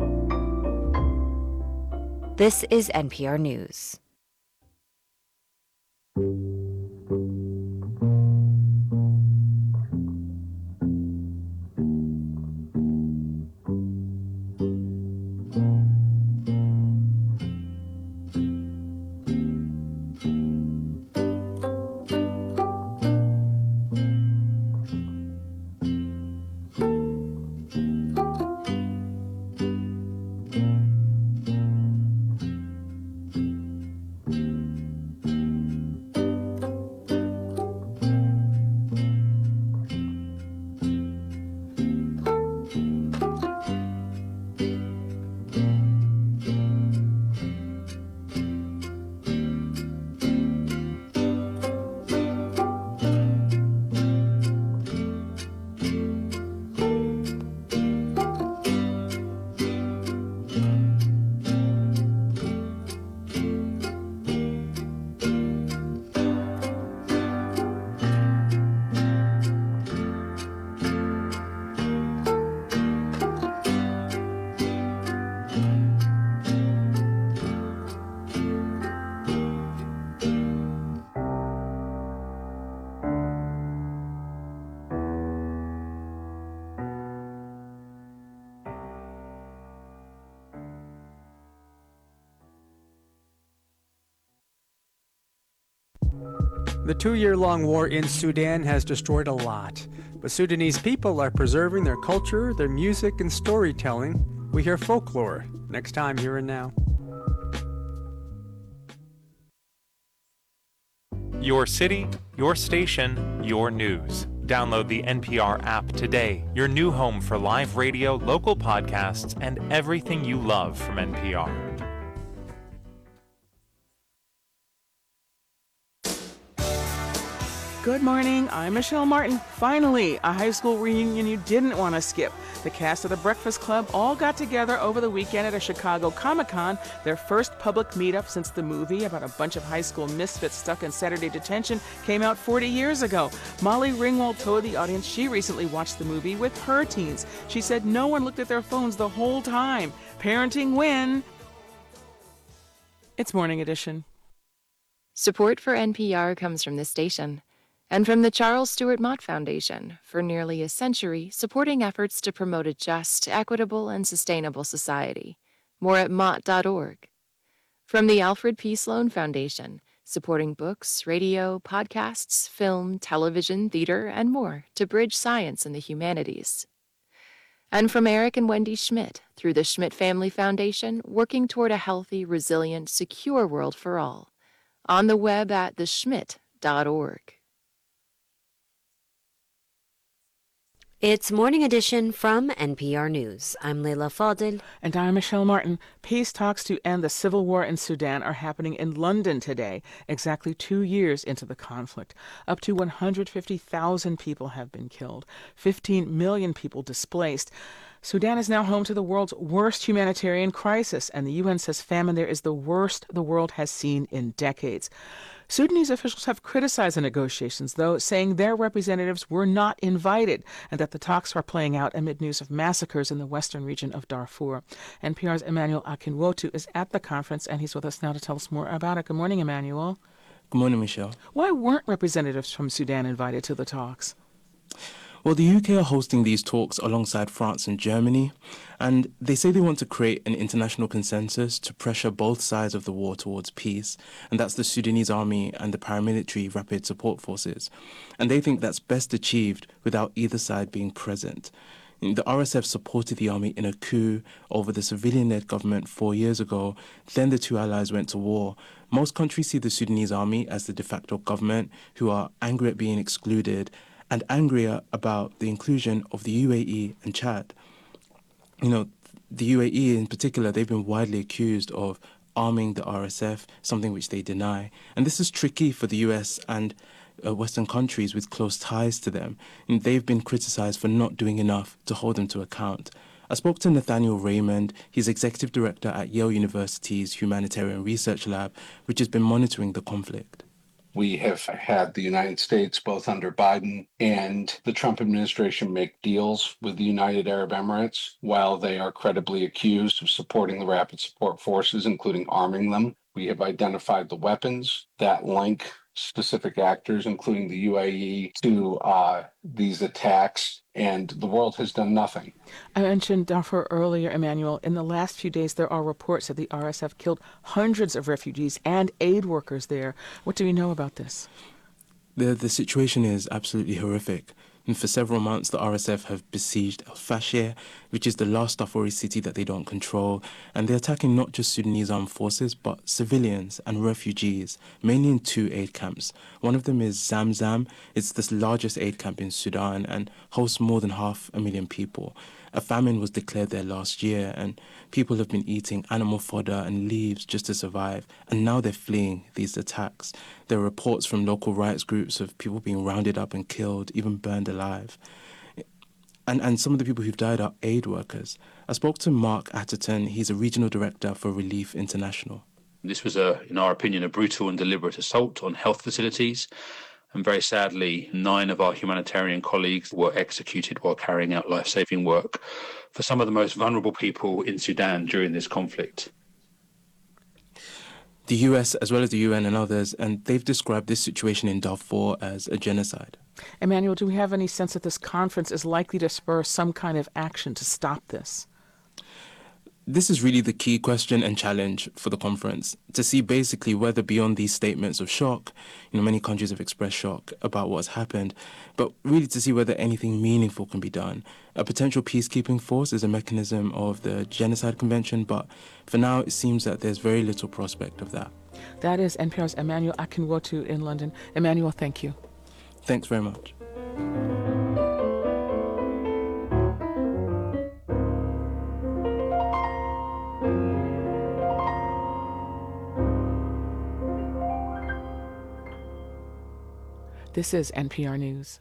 This is N P R News. The two-year-long war in Sudan has destroyed a lot, but Sudanese people are preserving their culture, their music, and storytelling. We hear folklore next time Here and Now. Your city, your station, your news. Download the N P R app today, your new home for live radio, local podcasts, and everything you love from N P R. Good morning, I'm Michelle Martin. Finally, a high school reunion you didn't want to skip. The cast of The Breakfast Club all got together over the weekend at a Chicago Comic-Con, their first public meetup since the movie about a bunch of high school misfits stuck in Saturday detention came out forty years ago. Molly Ringwald told the audience she recently watched the movie with her teens. She said no one looked at their phones the whole time. parenting win. It's Morning Edition. Support for N P R comes from this station and from the Charles Stewart Mott Foundation, for nearly a century supporting efforts to promote a just, equitable, and sustainable society. More at mott dot org. From the Alfred P. Sloan Foundation, supporting books, radio, podcasts, film, television, theater, and more to bridge science and the humanities. And from Eric and Wendy Schmidt, through the Schmidt Family Foundation, working toward a healthy, resilient, secure world for all. On the web at the schmidt dot org. It's Morning Edition from N P R News. I'm Leila Fadel. And I'm Michelle Martin. Peace talks to end the civil war in Sudan are happening in London today, exactly two years into the conflict. Up to one hundred fifty thousand people have been killed, fifteen million people displaced. Sudan is now home to the world's worst humanitarian crisis, and the U N says famine there is the worst the world has seen in decades. Sudanese officials have criticized the negotiations, though, saying their representatives were not invited and that the talks are playing out amid news of massacres in the western region of Darfur. N P R's Emmanuel Akinwotu is at the conference, and he's with us now to tell us more about it. Good morning, Emmanuel. Good morning, Michelle. Why weren't representatives from Sudan invited to the talks? Well, the U K are hosting these talks alongside France and Germany, and they say they want to create an international consensus to pressure both sides of the war towards peace, and that's the Sudanese army and the paramilitary rapid support forces. And they think that's best achieved without either side being present. The R S F supported the army in a coup over the civilian-led government four years ago. Then the two allies went to war. Most countries see the Sudanese army as the de facto government, who are angry at being excluded and angrier about the inclusion of the U A E and Chad. You know, the U A E in particular, they've been widely accused of arming the R S F, something which they deny. And this is tricky for the U S and uh, Western countries with close ties to them. And they've been criticized for not doing enough to hold them to account. I spoke to Nathaniel Raymond. He's executive director at Yale University's Humanitarian Research Lab, which has been monitoring the conflict. We have had the United States, both under Biden and the Trump administration, make deals with the United Arab Emirates while they are credibly accused of supporting the rapid support forces, including arming them. We have identified the weapons that link specific actors, including the U A E, to uh, these attacks, and the world has done nothing. I mentioned Darfur earlier, Emmanuel. In the last few days, there are reports that the R S F killed hundreds of refugees and aid workers there. What do we know about this? The, the situation is absolutely horrific. And for several months, the R S F have besieged El Fasher, which is the last Darfuri city that they don't control. And they're attacking not just Sudanese armed forces, but civilians and refugees, mainly in two aid camps. One of them is Zamzam. It's the largest aid camp in Sudan and hosts more than half a million people. A famine was declared there last year, and people have been eating animal fodder and leaves just to survive, and now they're fleeing these attacks. There are reports from local rights groups of people being rounded up and killed, even burned alive. And, and some of the people who've died are aid workers. I spoke to Mark Atherton. He's a regional director for Relief International. This was, a, in our opinion, a brutal and deliberate assault on health facilities. And very sadly, nine of our humanitarian colleagues were executed while carrying out life-saving work for some of the most vulnerable people in Sudan during this conflict. The U S, as well as the U N and others, and they've described this situation in Darfur as a genocide. Emmanuel, do we have any sense that this conference is likely to spur some kind of action to stop this? This is really the key question and challenge for the conference, to see basically whether beyond these statements of shock, you know, many countries have expressed shock about what's happened, but really to see whether anything meaningful can be done. A potential peacekeeping force is a mechanism of the Genocide Convention, but for now it seems that there's very little prospect of that. That is N P R's Emmanuel Akinwotu in London. Emmanuel, thank you. Thanks very much. This is N P R News.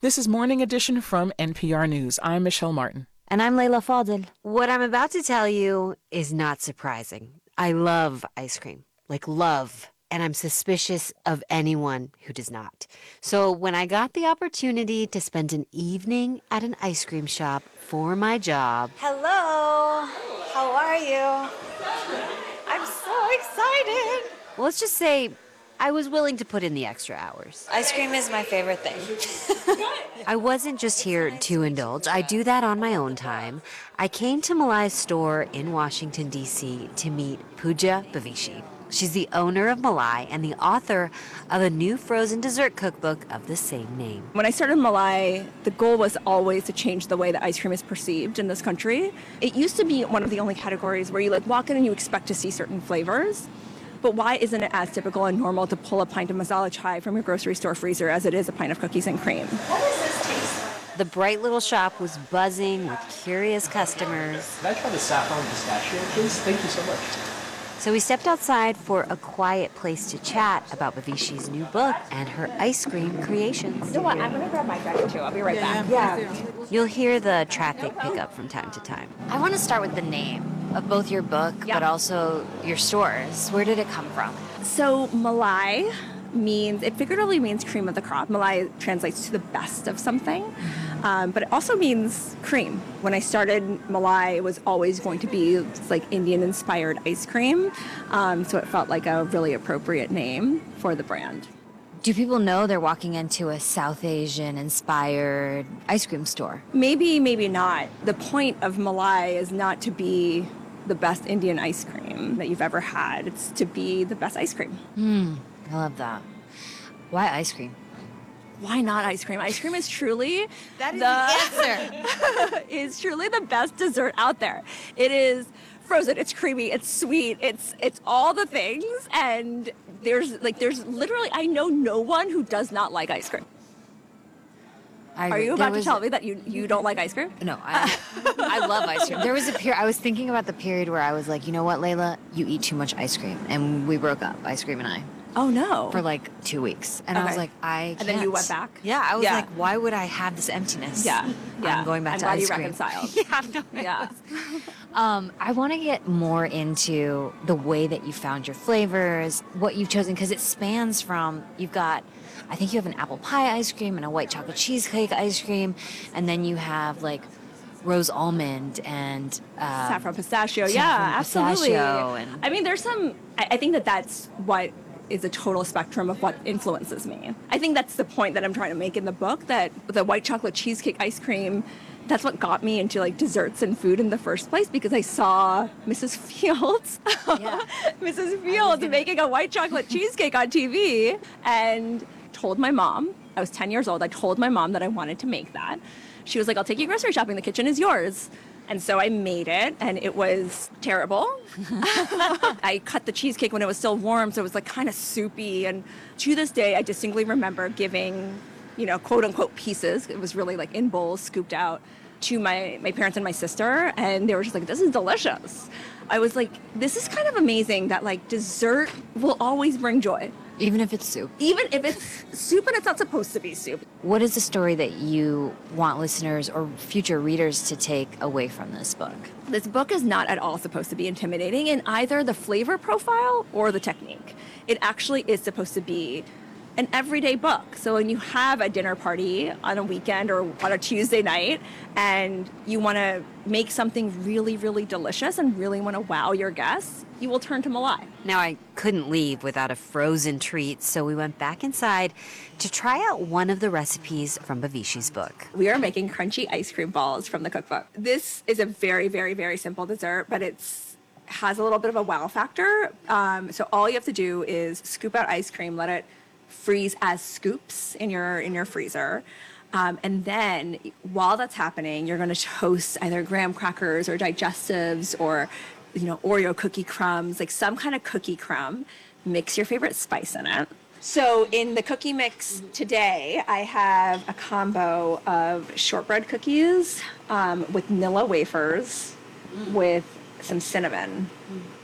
This is Morning Edition from N P R News. I'm Michelle Martin. And I'm Layla Fadel. What I'm about to tell you is not surprising. I love ice cream, like love, and I'm suspicious of anyone who does not. So when I got the opportunity to spend an evening at an ice cream shop for my job... Hello, how are you? I'm so excited. Well, let's just say I was willing to put in the extra hours. Ice cream is my favorite thing. I wasn't just here to indulge. I do that on my own time. I came to Malai's store in Washington, D C to meet Pooja Bhavishi. She's the owner of Malai and the author of a new frozen dessert cookbook of the same name. When I started Malai, the goal was always to change the way that ice cream is perceived in this country. It used to be one of the only categories where you like walk in and you expect to see certain flavors. But why isn't it as typical and normal to pull a pint of masala chai from your grocery store freezer as it is a pint of cookies and cream? What does this taste like? The bright little shop was buzzing with curious customers. Can I try the saffron pistachio, please? Thank you so much. So we stepped outside for a quiet place to chat about Bhavishi's new book and her ice cream creations. You know what? I'm going to grab my drink too. I'll be right Yeah, back. Yeah. You'll hear the traffic pick up from time to time. I want to start with the name of both your book, Yeah. but also your stores. Where did it come from? So Malai means, it figuratively means cream of the crop. Malai translates to the best of something, um, but it also means cream. When I started Malai, it was always going to be like Indian-inspired ice cream, um, so it felt like a really appropriate name for the brand. Do people know they're walking into a South Asian-inspired ice cream store? Maybe, maybe not. The point of Malai is not to be the best Indian ice cream that you've ever had. It's to be the best ice cream. Hmm, I love that. Why ice cream? Why not ice cream? Ice cream is truly That is the the answer. is truly the best dessert out there. It is frozen, it's creamy, it's sweet, it's it's all the things, and there's like there's literally I know no one who does not like ice cream. I, Are you there about to was- tell me that you, you don't like ice cream? No, I, I love ice cream. There was a period, I was thinking about the period where I was like, you know what, Layla? You eat too much ice cream. And we broke up, ice cream and I. Oh, no. For like two weeks. And I was Okay. like, I can't. And then you went back? Yeah, I was Yeah. like, why would I have this emptiness? Yeah, yeah. I'm going back I'm to glad ice you cream. reconciled. yeah, no, Yeah. Um, I want to get more into the way that you found your flavors, what you've chosen, because it spans from, you've got, I think you have an apple pie ice cream and a white chocolate cheesecake ice cream, and then you have like rose almond and um, Saffron pistachio, saffron yeah, absolutely. pistachio and I mean, there's some, I, I think that that's what is a total spectrum of what influences me. I think that's the point that I'm trying to make in the book, that the white chocolate cheesecake ice cream, that's what got me into like desserts and food in the first place, because I saw Missus Fields, Missus Fields making a white chocolate cheesecake on T V, and told my mom, I was ten years old, I told my mom that I wanted to make that. She was like, I'll take you grocery shopping, the kitchen is yours. And so I made it, and it was terrible. I cut the cheesecake when it was still warm, so it was like kind of soupy. And to this day, I distinctly remember giving, you know, quote unquote pieces. It was really like in bowls, scooped out, to my, my parents and my sister. And they were just like, this is delicious. I was like, this is kind of amazing that like dessert will always bring joy. even if it's soup. Even if it's soup and it's not supposed to be soup. What is the story that you want listeners or future readers to take away from this book? This book is not at all supposed to be intimidating in either the flavor profile or the technique. It actually is supposed to be an everyday book. So when you have a dinner party on a weekend or on a Tuesday night and you want to make something really, really delicious and really want to wow your guests, you will turn to Malai. Now, I couldn't leave without a frozen treat, so we went back inside to try out one of the recipes from Bhavishi's book. We are making crunchy ice cream balls from the cookbook. This is a very, very, very simple dessert, but it's has a little bit of a wow factor. Um, so all you have to do is scoop out ice cream, let it freeze as scoops in your in your freezer. Um, and then while that's happening, you're going to toast either graham crackers or digestives or, you know, Oreo cookie crumbs, like some kind of cookie crumb. Mix your favorite spice in it. So in the cookie mix today, I have a combo of shortbread cookies um, with Nilla wafers with some cinnamon.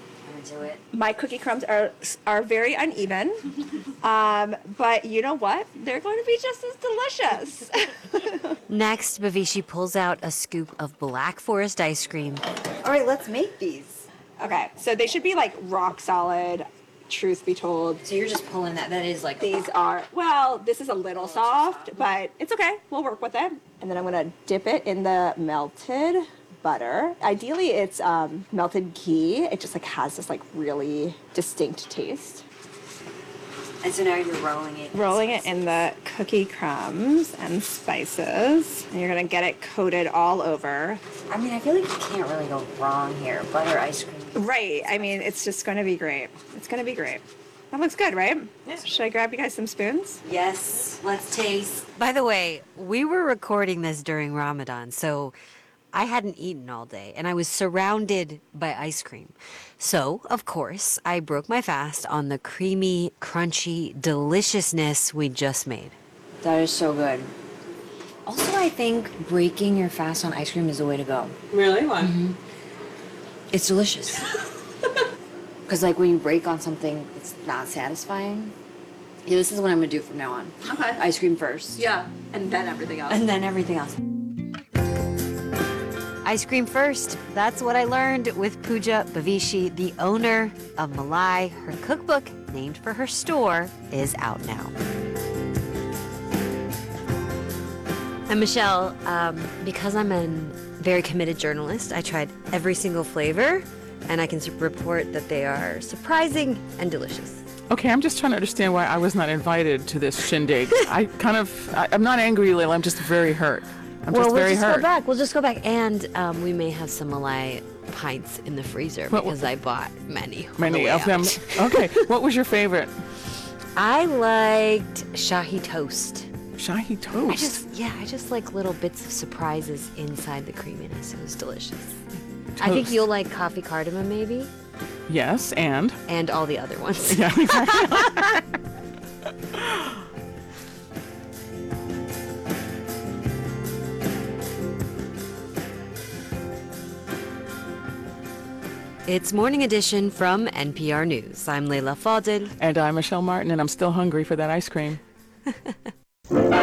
into it. My cookie crumbs are are very uneven, um, but you know what? They're going to be just as delicious. Next, Bavishi pulls out a scoop of Black Forest ice cream. All right, let's make these. Okay, so they should be like rock solid, truth be told. So you're just pulling that. That is like... These are, well, this is a little soft, but it's okay. We'll work with it. And then I'm going to dip it in the melted butter. Ideally, it's um, melted ghee. It just like has this like really distinct taste. And so now you're rolling it. Rolling it in the cookie crumbs and spices. And you're gonna get it coated all over. I mean, I feel like you can't really go wrong here. Butter ice cream. Right. I mean, it's just gonna be great. It's gonna be great. That looks good, right? Yeah. Should I grab you guys some spoons? Yes. Let's taste. By the way, we were recording this during Ramadan, so I hadn't eaten all day, and I was surrounded by ice cream. So, of course, I broke my fast on the creamy, crunchy deliciousness we just made. That is so good. Also, I think breaking your fast on ice cream is the way to go. Really? Why? Mm-hmm. It's delicious. Because, like, when you break on something, it's not satisfying. Yeah, this is what I'm going to do from now on. Okay. Ice cream first. Yeah, and then everything else. And then everything else. Ice cream first. That's what I learned with Pooja Bavishi, the owner of Malai. Her cookbook, named for her store, is out now. And Michelle, um, because I'm a very committed journalist, I tried every single flavor, and I can report that they are surprising and delicious. Okay, I'm just trying to understand why I was not invited to this shindig. I kind of, I, I'm not angry, Layla. I'm just very hurt. I'm well, just we'll very just hurt. go back. We'll just go back, and um, we may have some Malai pints in the freezer Well, because I bought many. on the Many way of them. out. Okay, what was your favorite? I liked Shahi toast. Shahi toast. I just, yeah, I just like little bits of surprises inside the creaminess. It was delicious. I think Toast. you'll like coffee cardamom, maybe, Yes, and? and all the other ones. Yeah, exactly. It's Morning Edition from N P R News. I'm Layla Fadel. And I'm Michelle Martin, and I'm still hungry for that ice cream.